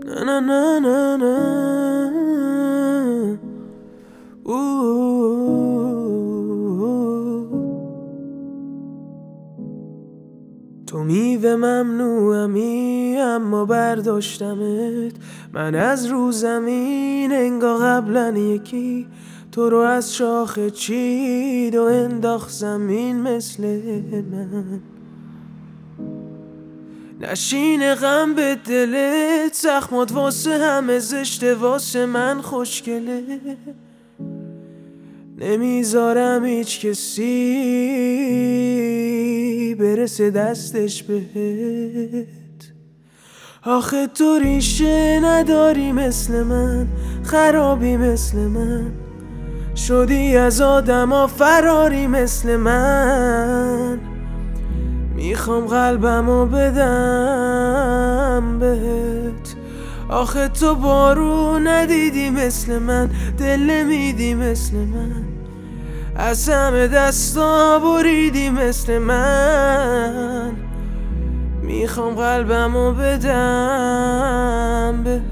نه نه نه نه نه تو میوه ممنوعمی اما برداشتمت من از رو زمین انگار قبلن یکی تو رو از شاخه چید و انداخت زمین مثل من نشین غم به دلت زخمات واسه همه زشته واسه من خوشگله نمیذارم هیچ کسی برسه دستش بهت آخه تو ریشه نداری مثل من خرابی مثل من شدی از آدما فراری مثل من میخوام قلبمو بدم بهت آخه تو بارون ندیدی مثل من دل نمیدی مثل من از همه دستا بریدی مثل من میخوام قلبمو بدم بهت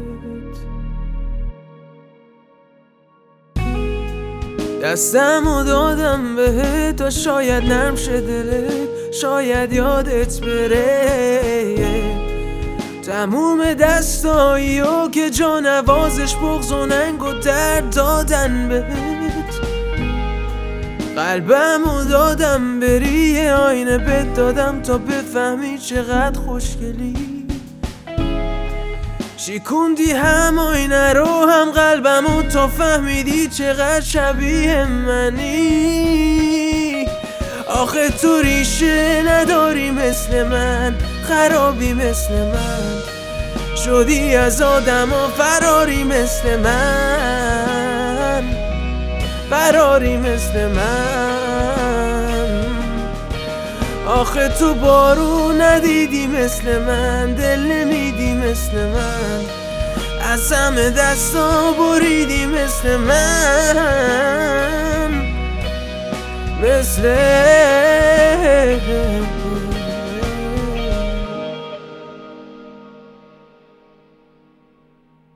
دستمو دادم بهت تا شاید نرم شه دلت شاید یادت بره تموم دستاییو که جا نوازش بغض و ننگ و درد دادن بهت قلبمو دادم بری آینه بهت دادم تا بفهمی چقدر خوشگلی شیکوندی هم آینه رو هم قلبمو تا فهمیدی چقدر شبیه منی آخه تو ریشه نداری مثل من خرابی مثل من شدی از آدما فراری مثل من فراری مثل من آخه تو بارون ندیدی مثل من دل نمیدی مثل من از همه دستا بریدی مثل من مثل